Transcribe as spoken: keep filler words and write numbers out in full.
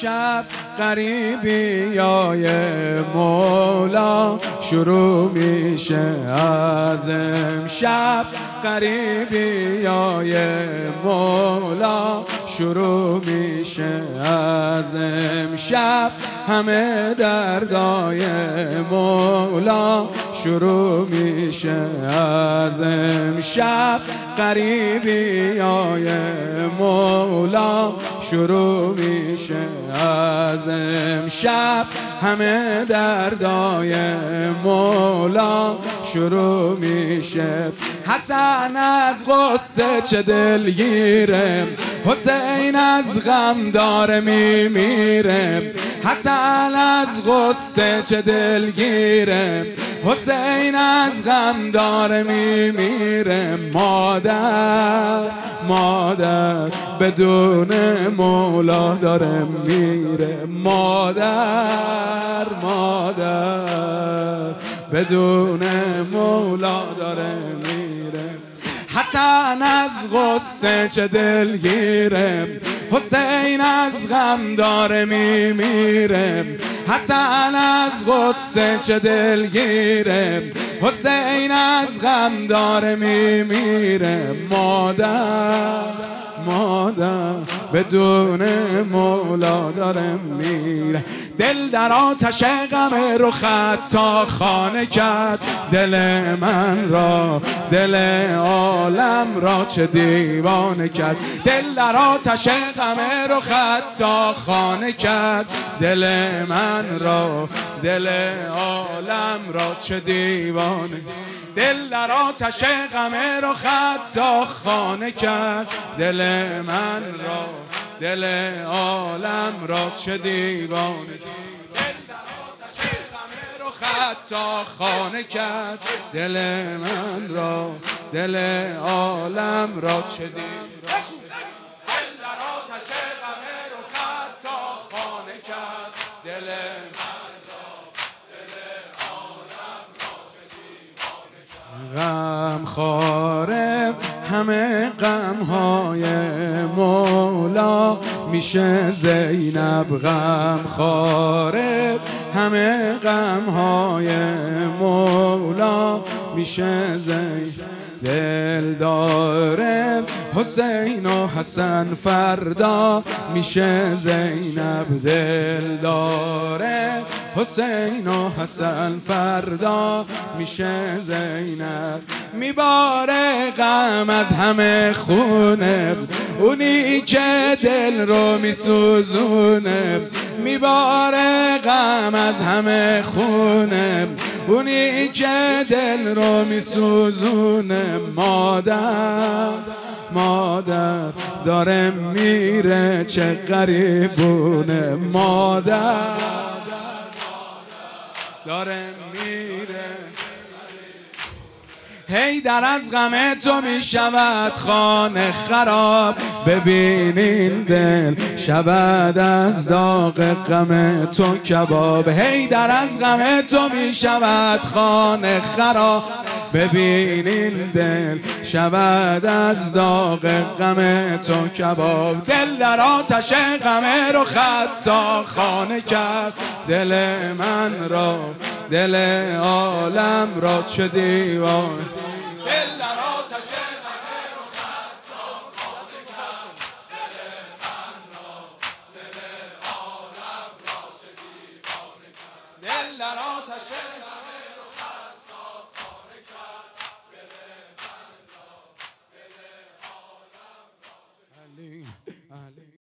امشب غریبیای مولا شروع میشه، از امشب غریبیای مولا شروع میشه، از امشب همه دردای مولا شروع میشه، از امشب غریبیای مولا شروع میشه، از امشب همه دردای مولا شروع میشه. حسن از غصه چه دلگیره، حسین از غم داره میمیره، حسن از غصه چه دلگیره، حسین از غم داره میمیره. مادر مادر بدون مولا داره میره، مادر مادر بدون مولا داره میره. حسن از غصه چه دلگیره، حسین از غم داره میمیره، حسن از غصه چه دلگیره، حسین از غم داره میمیره. مادر مادر بدون مولا داره میره. دل در آتش غم رخت تا خانه کرد دل من را، دل عالم را چه دیوانه کرد. دل در آتش غم رخت تا خانه کرد دل من را، دل عالم را چه دیوانه. دل در آتش غم رخت تا خانه کرد دل من را، دل عالم را چه دیوانه. دل در آتش غم رخت تا خانه کرد دل من را، دل عالم را چه دیوانه. دل در آتش غم رخت تا خانه کرد دل من را، دل عالم را چه دیوانه. غم خاره همه غم‌های مولا میشه زینب، غم خاره همه غم‌های مولا میشه زینب. دل داره حسین و حسن فردا میشه زینب، دل داره حسین و حسن فردا میشه زینب. میباره غم از همه خونه، اونی که دل رو میسوزونه، میباره غم از همه خونه، اونی که دل رو میسوزونه. مادر مادر داره میره چه غریبونه، مادر داره میره. هی در از غم تو می شود خانه خراب، ببینین دل شود از داغ غم تو کباب. هی در از غم تو می شود خانه خراب، ببینین دل شود از داغ غم تو کباب. دل در آتش غم رخت تا خانه کرد دل من را، دل عالم را چه دیوانه. دل در آتش غم رخت تا خانه کرد دل من را، دل عالم را چه دیوانه کرد. دل در آتش